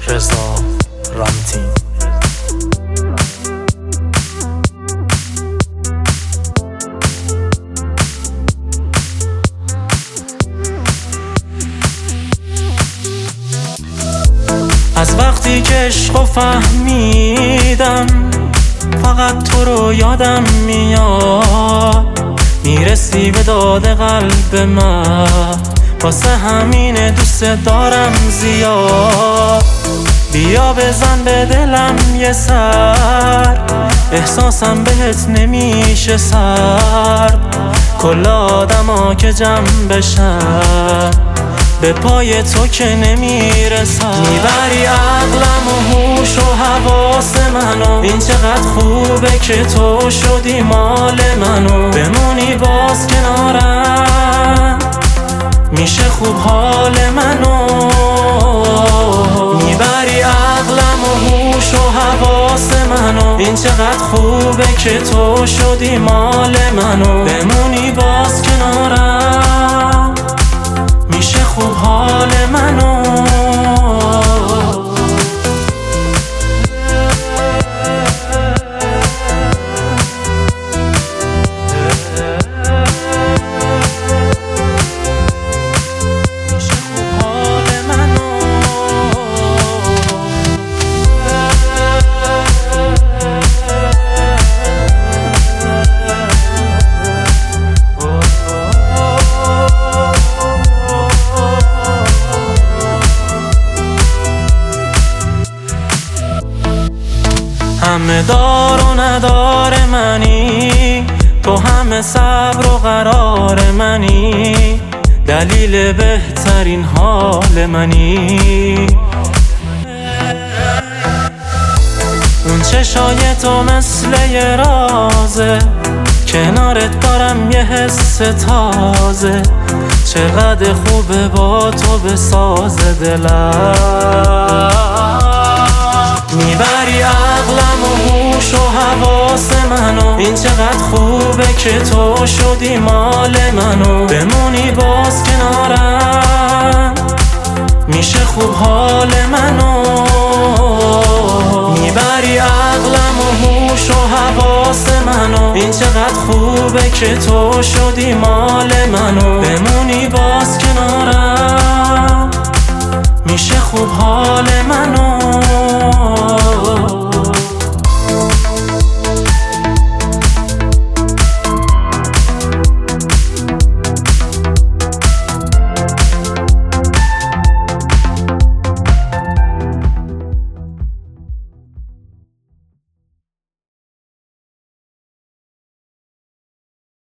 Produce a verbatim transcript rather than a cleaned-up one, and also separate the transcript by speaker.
Speaker 1: رضا رامتین. از وقتی که عشقو فهمیدم فقط تو رو یادم میاد، میرسی به داد قلب من، واسه همین دوست دارم زیاد. بیا بزن به دلم یه سر، احساسم بهت نمیشه سر. کل آدما که جمع بشن به پای تو که نمیرسن. میبری عقلم و هوش و حواس منو، این چقدر خوبه که تو شدی مال منو. بمونی باز کنارم میشه خوب حال منو. میبری عقلم و هوش و حواس منو، این چقدر خوبه که تو شدی مال منو. بمونی باز کنارم میشه خوب حال منو. همه دار و ندار منی، تو همه صبر و قرار منی، دلیل بهترین حال منی. اون چشای تو مثل یه رازه، کنارت دارم یه حس تازه. چقدر خوبه با تو بساز دلم. میبری عقلم و هوش و حواس منو، این چقدر خوبه که تو شدی مال منو. بمونی باز کنارم میشه خوب حال منو. میبری عقلم و هوش و حواس منو، این چقدر خوبه که تو شدی مال منو. بمونی باز کنارم میشه خوب حال منو.